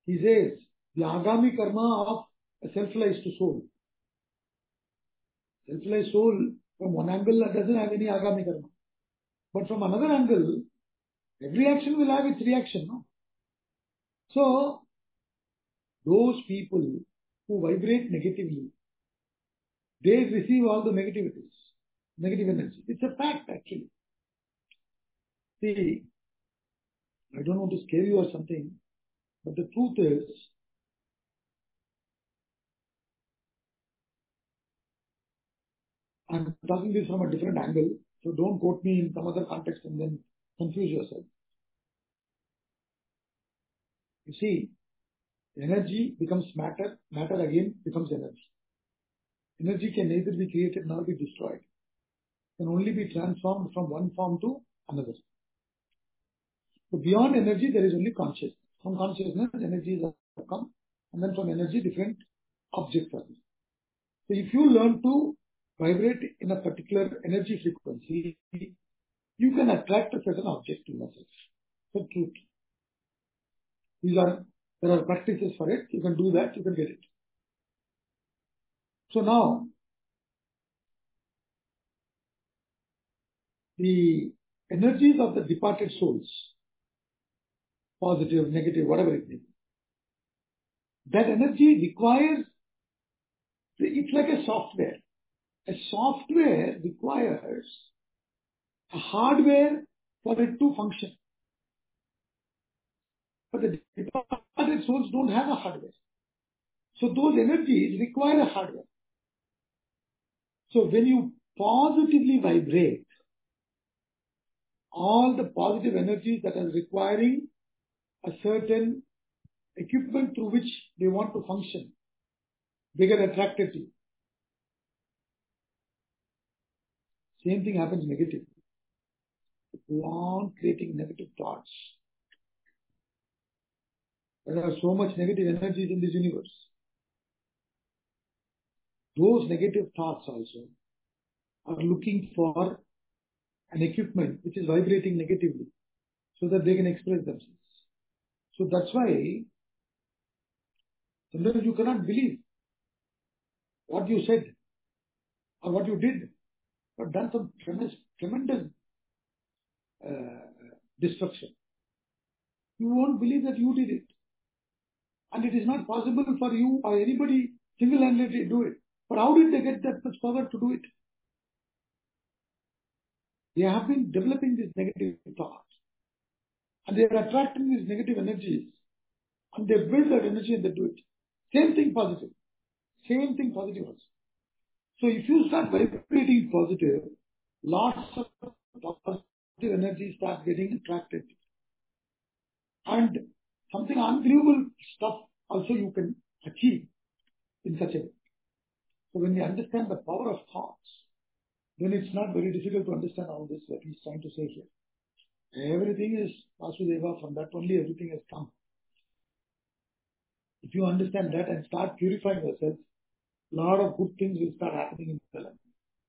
He says, the agami karma of a self-realized soul. Self-realized soul, from one angle, doesn't have any agami karma. But from another angle, every action will have its reaction. No? So, those people who vibrate negatively, they receive all the negativities, negative energy. It's a fact, actually. See, I don't want to scare you or something, but the truth is, I'm talking this from a different angle, so don't quote me in some other context and then confuse yourself. You see, energy becomes matter, matter again becomes energy. Energy can neither be created nor be destroyed. It can only be transformed from one form to another. So beyond energy, there is only consciousness. From consciousness, energies have come, and then from energy, different objects are there. So if you learn to vibrate in a particular energy frequency, you can attract a certain object to yourself. The truth. These are, there are practices for it. You can do that, you can get it. So now, the energies of the departed souls, positive, negative, whatever it may be, that energy requires, it's like a software. A software requires a hardware for it to function. But the departed souls don't have a hardware. So those energies require a hardware. So when you positively vibrate, all the positive energies that are requiring a certain equipment through which they want to function, they get attracted to you. Same thing happens negatively. If you go on creating negative thoughts, there are so much negative energies in this universe. Those negative thoughts also are looking for an equipment which is vibrating negatively so that they can express themselves. So that's why sometimes you cannot believe what you said or what you did, but done some tremendous, tremendous uh, destruction. You won't believe that you did it. And it is not possible for you or anybody single-handedly to do it. But how did they get that much power to do it? They have been developing these negative thoughts. And they are attracting these negative energies. And they build that energy and they do it. Same thing positive. Same thing positive also. So if you start vibrating positive, lots of positive energy start getting attracted. And something unbelievable stuff also you can achieve in such a way. So when we understand the power of thoughts, then it's not very difficult to understand all this that he's trying to say here. Everything is Vasudeva, from that only everything has come. If you understand that and start purifying yourself, a lot of good things will start happening in your life.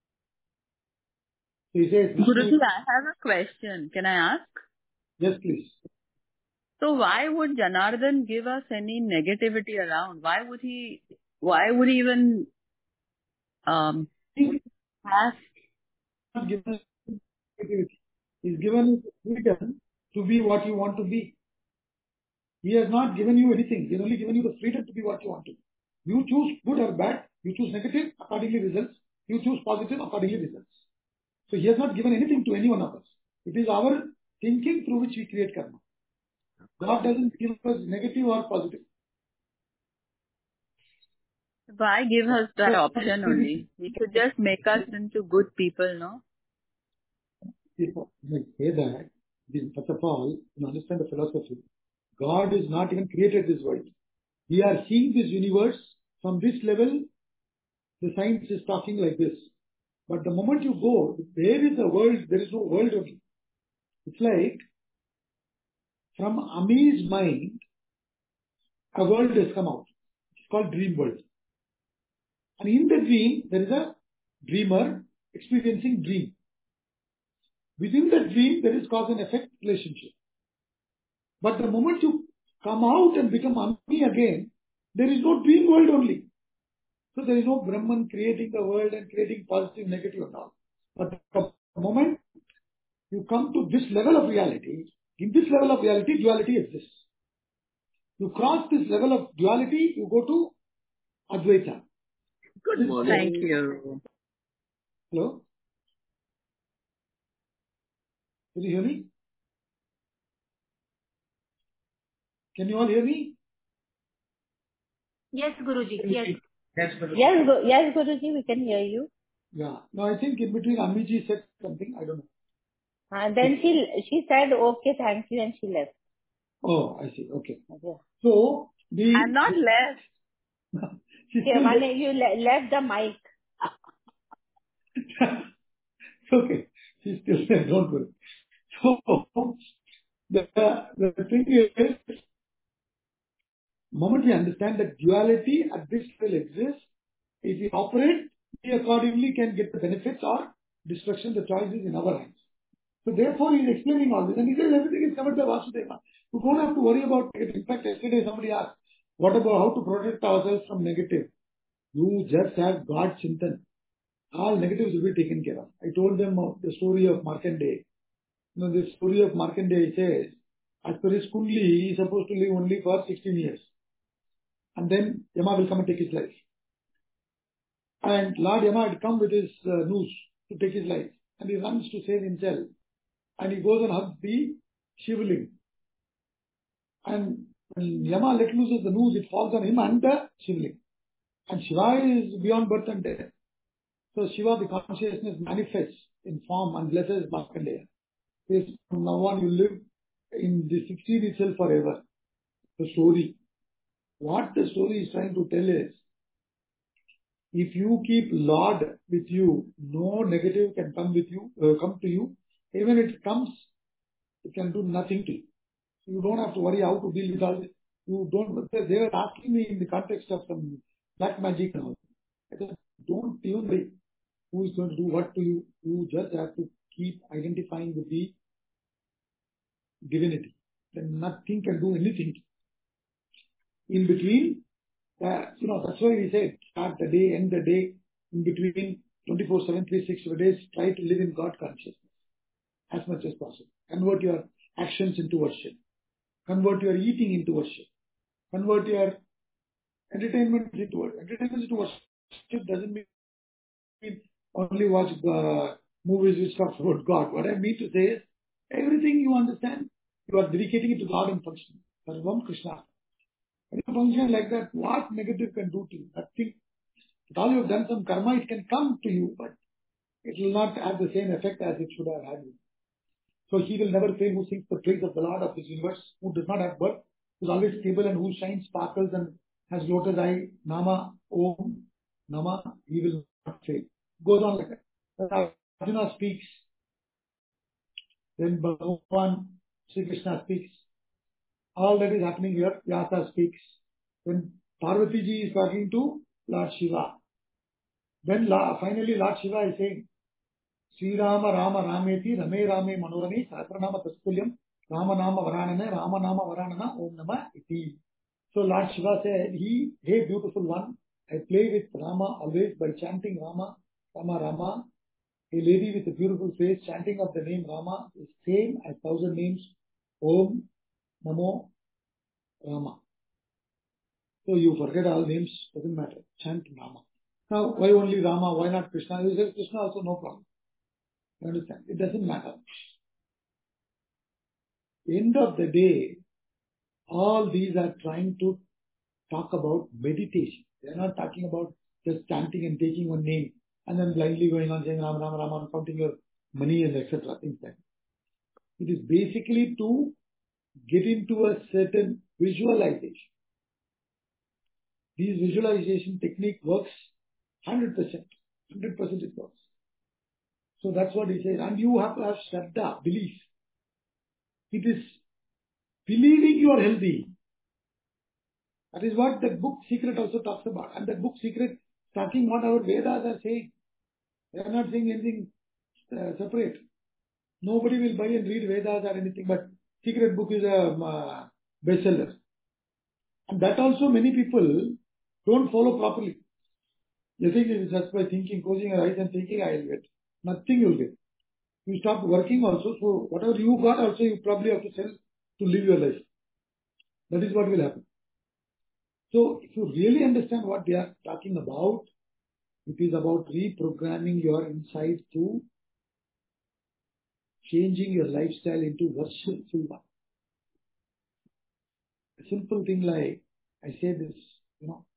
So he says, Guruji, I have a question. Can I ask? Yes, please. So why would Janardhan give us any negativity around? Why would he, why would he even um, have... He's given us negativity. He's given us freedom to be what you want to be. He has not given you anything. He has only given you the freedom to be what you want to be. You choose good or bad. You choose negative, accordingly results. You choose positive, accordingly results. So he has not given anything to any one of us. It is our thinking through which we create karma. God doesn't give us negative or positive. Why give us that option only? He could just make us into good people, no? When I say that, first of all, you understand the philosophy. God is not even created this world. We are seeing this universe from this level. The science is talking like this. But the moment you go, there is a world, there is no world only. It's like, from Ami's mind, a world has come out. It's called dream world. And in the dream, there is a dreamer experiencing dream. Within the dream, there is cause and effect relationship. But the moment you come out and become Ami again, there is no dream world only. So there is no Brahman creating the world and creating positive, negative and all. But the moment you come to this level of reality, in this level of reality, duality exists. You cross this level of duality, you go to Advaita. Good morning. Thank you. Hello? Can you hear me? Can you all hear me? Yes, Guruji. Yes. Yes, Guruji. Yes, Gu- yes, Guruji, we can hear you. Yeah. No, I think in between Amiji said something. I don't know. And then she she said, okay, thank you, and she left. Oh, I see. Okay. Okay. So, the... I'm not left. She Okay, still Mane, you le- left the mic. okay. She's still there. Don't worry. So, the, the thing is, the moment we understand that duality at this level exists, if we operate, we accordingly can get the benefits or destruction. The choice is in our hands. So therefore, he is explaining all this. And he says everything is covered by Vasudeva. You don't have to worry about it. In fact, yesterday somebody asked, what about how to protect ourselves from negative? You just have God Chintan. All negatives will be taken care of. I told them of the story of Markandeya. You know, the story of Markandeya says, as per his Kundli, he is supposed to live only for sixteen years. And then Yama will come and take his life. And Lord Yama had come with his uh, noose to take his life. And he runs to save himself. And he goes and hugs the Shivling. And when Yama let loose the noose, it falls on him and the Shivling. And Shiva is beyond birth and death. So Shiva, the consciousness, manifests in form and blesses Markandeya. Says, from now on you live in the sixteen itself forever. The story. What the story is trying to tell is, if you keep Lord with you, no negative can come with you, uh, come to you. Even if it comes, it can do nothing to you. You don't have to worry how to deal with all this. You don't, they were asking me in the context of some black magic and all. I said, don't even worry who is going to do what to you. You just have to keep identifying with the divinity. Then nothing can do anything. In between, uh, you know, that's why we say, start the day, end the day, in between twenty-four seven, three six days, try to live in God consciousness as much as possible. Convert your actions into worship. Convert your eating into worship. Convert your entertainment into worship. Entertainment into worship doesn't mean only watch uh, movies which talk about God. What I mean to say is, everything you understand, you are dedicating it to God and function. Sarvam Krishna. When you function like that, what negative can do to you? Nothing. If all you have done some karma, it can come to you, but it will not have the same effect as it should have had. So he will never fail who sings the praise of the Lord of this universe, who does not have birth, who is always stable and who shines, sparkles and has lotus eye, Nama, Om, Nama, he will not fail. Goes on like that. Then Arjuna speaks. Then Bhagavan Sri Krishna speaks. All that is happening here, Vyasa speaks. Then Parvati ji is talking to Lord Shiva. Then finally Lord Shiva is saying, Sri Rama Rama Rameti Rame Rame Manorami Sahasranama Taskulyam Rama Nama Varanana Rama Nama Varanana Om Nama Iti. So Lord Shiva said, he, hey beautiful one, I play with Rama always by chanting Rama, Rama Rama. A lady with a beautiful face chanting of the name Rama is same as thousand names Om Namo Rama. So you forget all names, doesn't matter. Chant Rama. Now why only Rama? Why not Krishna? You say Krishna also, no problem. You understand? It doesn't matter. End of the day, all these are trying to talk about meditation. They are not talking about just chanting and taking one name and then blindly going on saying Ram, Ram, Ram, and counting your money and et cetera. Things like that. It is basically to get into a certain visualization. This visualization technique works one hundred percent. one hundred percent it works. So that's what he says. And you have to have Shraddha, belief. It is believing you are healthy. That is what that book Secret also talks about. And that book Secret talking what our Vedas are saying. They are not saying anything uh, separate. Nobody will buy and read Vedas or anything, but Secret book is a uh, bestseller. And that also many people don't follow properly. They think it is just by thinking, closing your eyes and thinking, I will get. Nothing you will get. You stop working also, so whatever you got also you probably have to sell to live your life. That is what will happen. So if you really understand what they are talking about, it is about reprogramming your inside through changing your lifestyle into worshipful one. A simple thing like, I say this, you know,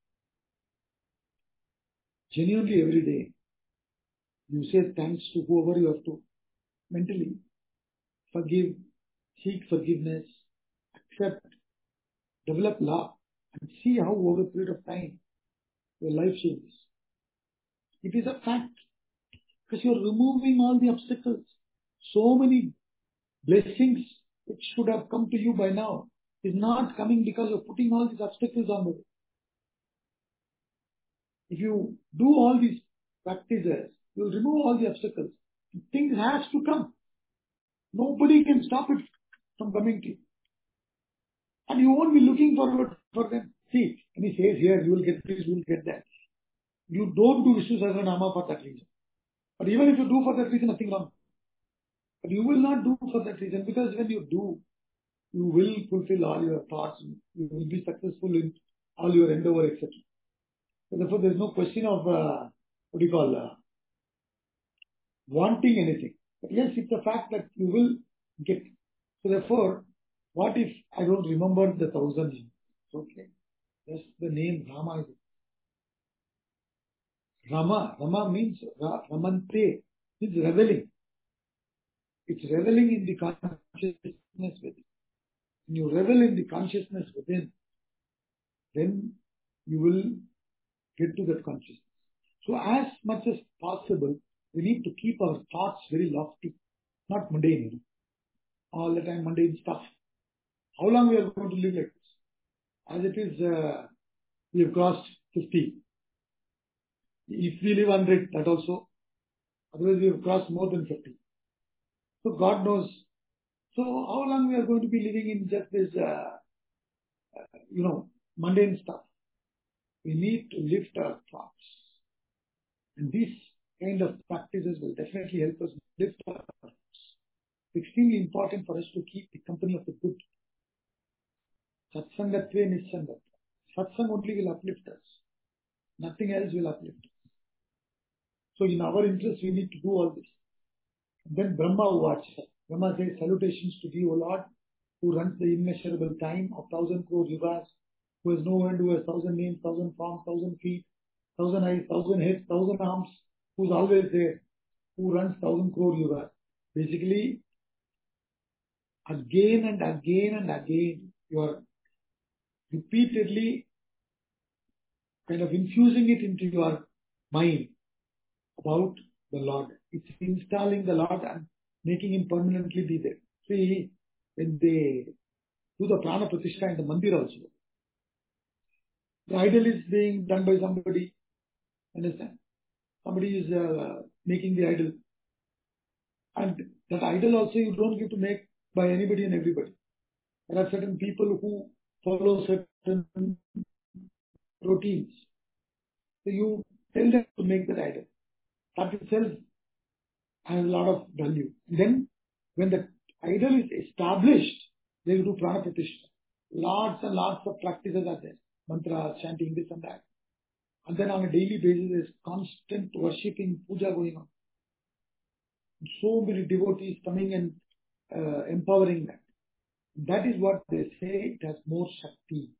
genuinely every day, you say thanks to whoever you have to mentally forgive, seek forgiveness, accept, develop love, and see how over a period of time your life changes. It is a fact because you are removing all the obstacles. So many blessings which should have come to you by now is not coming because you're putting all these obstacles on the way. If you do all these practices, you'll remove all the obstacles. Things has to come. Nobody can stop it from coming to you. And you won't be looking forward for them. See, when he says here, you will get this, you will get that. You don't do Vishnu Sahasranama for that reason. But even if you do for that reason, nothing wrong. But you will not do for that reason because when you do, you will fulfill all your thoughts. You will be successful in all your endeavor, et cetera. So therefore, there is no question of, uh, what do you call, uh, wanting anything. But yes, it's a fact that you will get. So therefore, what if I don't remember the thousand names? Okay. Just the name Rama is it. Rama. Rama means Ra, Ramante. It's reveling. It's reveling in the consciousness within. When you revel in the consciousness within, then you will get to that consciousness. So as much as possible, we need to keep our thoughts very lofty, not mundane. You know? All the time mundane stuff. How long we are going to live like this? As it is, uh, we have crossed fifty. If we live one hundred, that also. Otherwise, we have crossed more than fifty. So God knows. So how long we are going to be living in just this, uh, uh, you know, mundane stuff? We need to lift our thoughts. And these kind of practices will definitely help us lift our thoughts. It's extremely important for us to keep the company of the good. Satsangatve nissangatve. Satsang only will uplift us. Nothing else will uplift us. So in our interest, we need to do all this. And then Brahma Uvacha. Brahma says, salutations to thee, O Lord, who runs the immeasurable time of thousand crore yugas, who has no end, who has thousand names, thousand forms, thousand feet, thousand eyes, thousand heads, thousand arms, who's always there, who runs thousand crore yugas. Basically, again and again and again, you are repeatedly kind of infusing it into your mind about the Lord. It's installing the Lord and making him permanently be there. See, when they do the Prana Pratishtha in the Mandir also, the idol is being done by somebody. Understand? Somebody is uh, making the idol. And that idol also you don't get to make by anybody and everybody. There are certain people who follow certain routines. So you tell them to make that idol. That itself has a lot of value. And then when the idol is established, they will do Prana Pratishtha. Lots and lots of practices are there. Mantras, chanting, this and that. And then on a daily basis, there is constant worshipping, puja going on. So many devotees coming and uh, empowering that. That is what they say, it has more Shakti.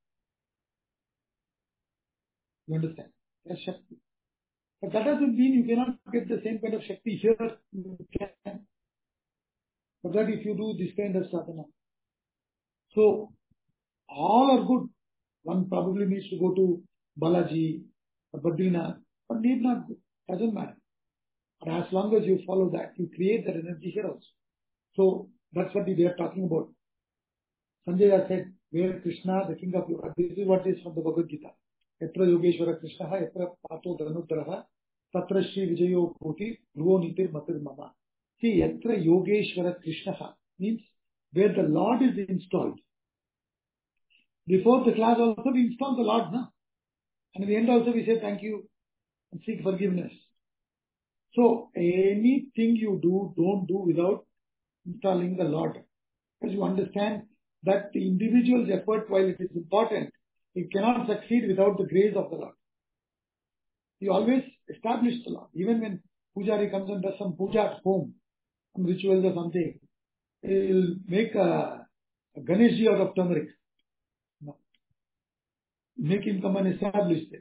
You understand? It has Shakti. But that doesn't mean you cannot get the same kind of Shakti here. You can. But that if you do this kind of sadhana. So, all are good. One probably needs to go to Balaji or Badrinath, but need not go. Doesn't matter. But as long as you follow that, you create that energy here also. So, that's what they are talking about. Sanjaya said, where Krishna, the king of yoga, this is what is from the Bhagavad Gita. Yatra Yogeshwara Krishna, Yatra Pato Dhanudraha, Tatra Shri Vijayo Koti, Dhruvo Nitir Matir Mama. See, Yatra Yogeshwara Krishna means where the Lord is installed. before the class also we install the Lord, no? And in the end also we say thank you and seek forgiveness. So anything you do, don't do without installing the Lord. Because you understand that the individual's effort, while it is important, it cannot succeed without the grace of the Lord. You always establish the Lord. Even when Pujari comes and does some puja at home, some rituals or something, he will make a, a Ganeshji out of turmeric. No. Make him come and establish it.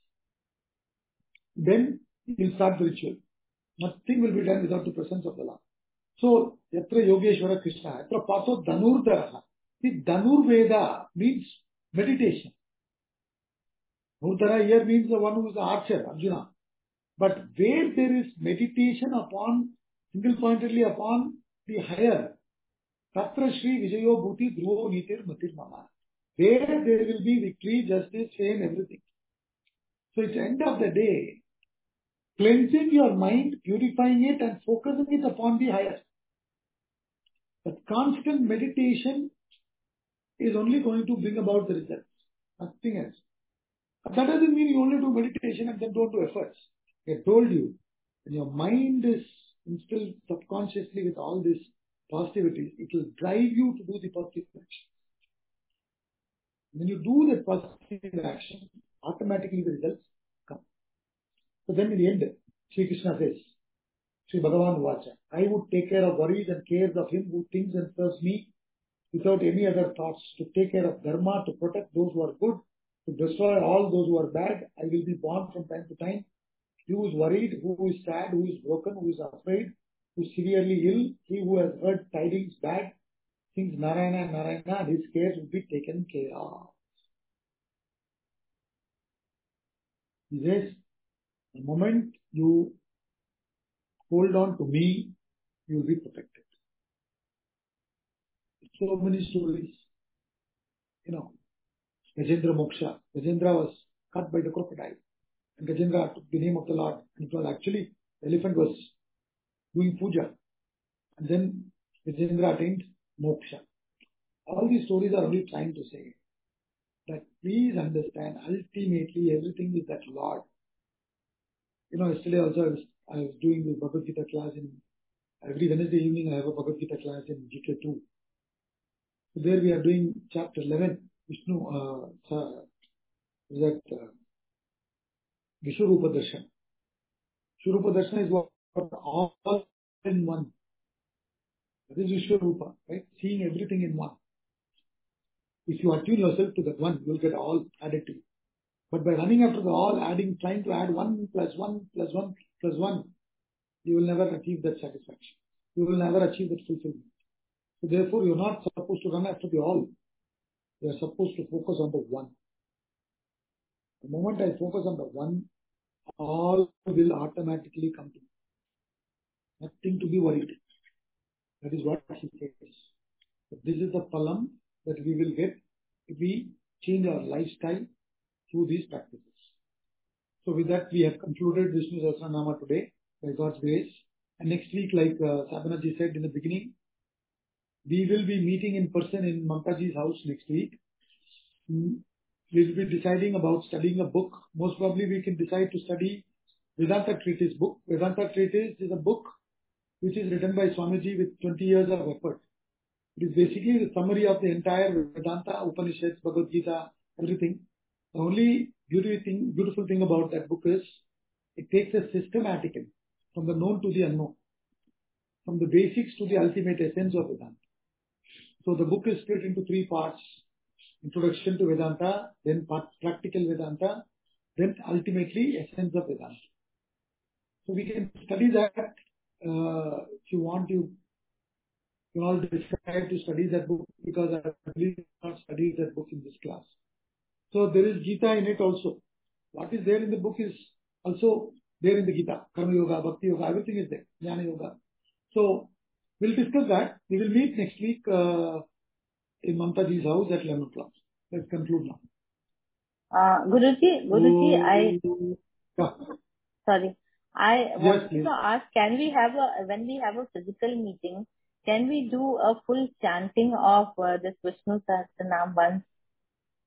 Then he will start the ritual. Nothing will be done without the presence of the Lord. So, yatra Yogeshwara Krishna, yatra paso Dhanurdaraha. See, Dhanurveda means meditation. Dhanurdara here means the one who is the archer, Arjuna. But where there is meditation upon, single-pointedly upon the higher, Tatra Shri Vijayo Bhuti Dhruvo Nitir Matir Mama. There there will be victory, justice, fame, everything. So at the end of the day, cleansing your mind, purifying it and focusing it upon the higher. That constant meditation is only going to bring about the results. Nothing else. But that doesn't mean you only do meditation and then don't do efforts. I told you, when your mind is instilled subconsciously with all this positivity, it will drive you to do the positive action. When you do the positive action, automatically the results come. So then in the end, Sri Krishna says, Sri Bhagavan Vacha, I would take care of worries and cares of him who thinks and serves me without any other thoughts, to take care of dharma, to protect those who are good, to destroy all those who are bad. I will be born from time to time. He who is worried, who is sad, who is broken, who is afraid, who is severely ill, he who has heard tidings bad, thinks Narayana, Narayana, his cares will be taken care of. He says, the moment you hold on to me, you will be protected. So many stories. You know, Gajendra Moksha. Gajendra was cut by the crocodile. And Gajendra took the name of the Lord. And it was actually, the elephant was doing puja. And then Gajendra attained moksha. All these stories are only trying to say that please understand, ultimately everything is that Lord. You know, yesterday also I was, I was doing the Bhagavad Gita class in, every Wednesday evening I have a Bhagavad Gita class in G K two. So there we are doing chapter eleven, Vishnu, uh, that uh, Vishwarupa Darshan. Vishwarupa Darshan is what all in one. That is Vishwarupa, right? Seeing everything in one. If you attune yourself to that one, you will get all added to you. But by running after the all, adding, trying to add one plus one plus one plus one, you will never achieve that satisfaction. You will never achieve that fulfillment. So therefore, you are not supposed to run after the all. You are supposed to focus on the one. The moment I focus on the one, all will automatically come to me. Nothing to be worried. That is what he says. But this is the phalam that we will get if we change our lifestyle through these practices. So with that, we have concluded Vishnu Sahasranama today by God's grace. And next week, like uh, Sabina ji said in the beginning, we will be meeting in person in Mamta ji's house next week. Mm. We will be deciding about studying a book. Most probably we can decide to study Vedanta Treatise book. Vedanta Treatise is a book which is written by Swamiji with twenty years of effort. It is basically the summary of the entire Vedanta, Upanishads, Bhagavad Gita, everything. The only beautiful thing, beautiful thing about that book is it takes us systematically from the known to the unknown, from the basics to the ultimate essence of Vedanta. So the book is split into three parts. Introduction to Vedanta, then practical Vedanta, then ultimately essence of Vedanta. So we can study that. Uh, if you want, you can all decide to study that book, because I believe not studied that book in this class. So there is Gita in it also. What is there in the book is also there in the Gita. Karma Yoga, Bhakti Yoga, everything is there. Jnana Yoga. So we'll discuss that. We will meet next week uh, in Mamta ji's house at eleven o'clock. Let's conclude now. Uh, Guruji, Guruji, oh, I, yeah. sorry, I Yes, wanted please. to ask, can we have a, when we have a physical meeting, can we do a full chanting of uh, this Vishnu Sahasranam once?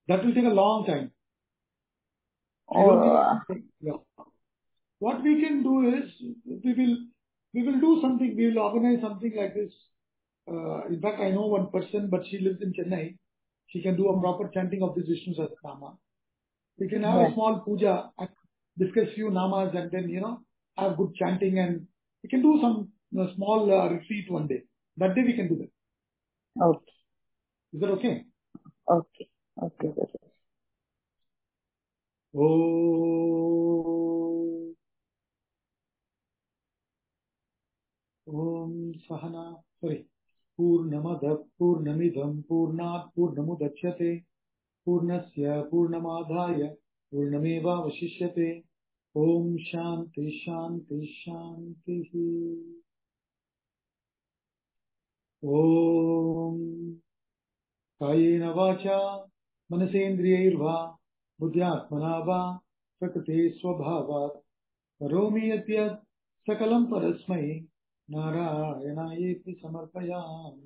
That will take a long time. I Oh, don't think, yeah. What we can do is, we will, we will do something, we will organize something like this. Uh, in fact, I know one person, but she lives in Chennai. She can do a proper chanting of this Vishnu Sahasranama. We can have yeah. a small puja, and discuss few namas, and then, you know, have good chanting, and we can do some, you know, small uh, retreat one day. That day we can do that. Okay. Is that okay? Okay. Okay, Guru. Oh, Om Sahana, sorry. Purnamada Purnamidam Purnat Purnamudachyate Purnasya Purnamadhaya Purnameva Vashishyate. Om Shanti Shanti Shanti. Om Kayena Vacha Manasendriyairva Buddhyatmana va Prakriti Swabhavat Karomi Yatyat Sakalam Parasmai Narayana Yeti Samarpayam.